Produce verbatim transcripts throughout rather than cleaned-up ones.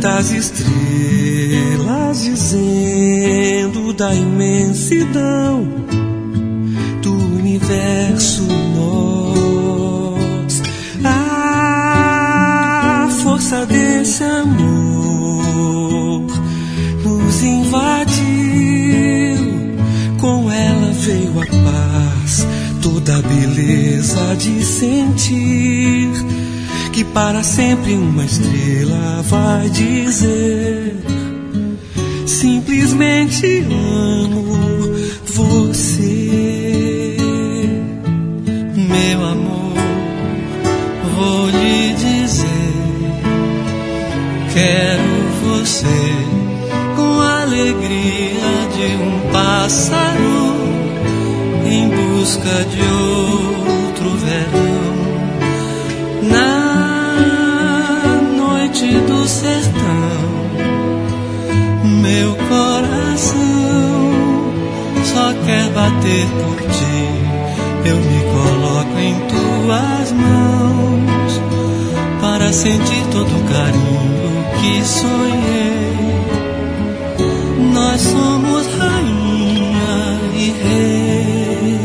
Tantas estrelas dizendo da imensidão do universo nós. A força desse amor nos invadiu, com ela veio a paz, toda a beleza de sentir que para sempre uma estrela vai dizer: simplesmente amo você. Meu amor, vou lhe dizer, quero você com a alegria de um pássaro em busca de outro verão. Na do sertão, meu coração só quer bater por ti. Eu me coloco em tuas mãos para sentir todo o carinho que sonhei. Nós somos rainha e rei.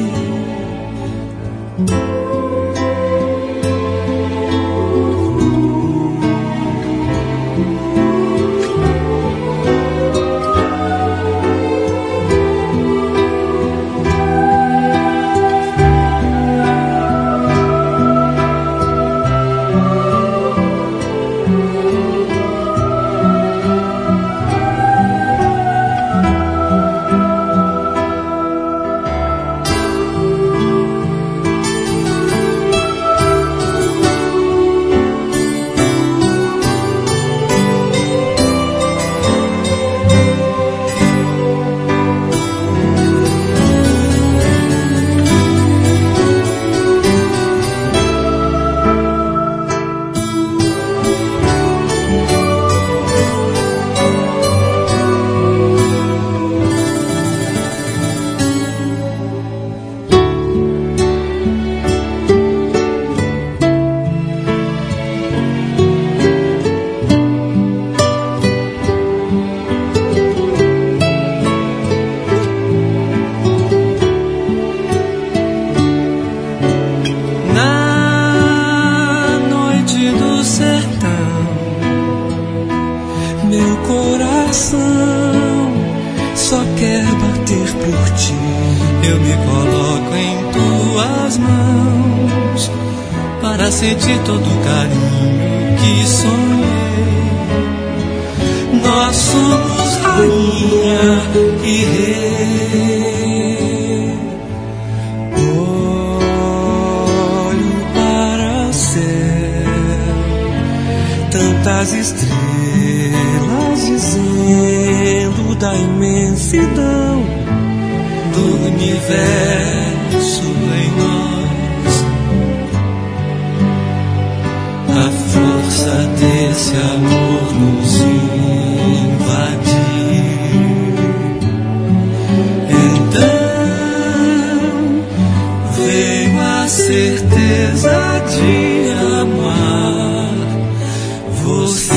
Meu coração só quer bater por ti. Eu me coloco em tuas mãos para sentir todo o carinho que sonhei. Nós somos rainha e rei. Olho para o céu, tantas estrelas dizendo da imensidão do universo em nós. A força desse amor nos invadiu. Então veio a certeza de amar você.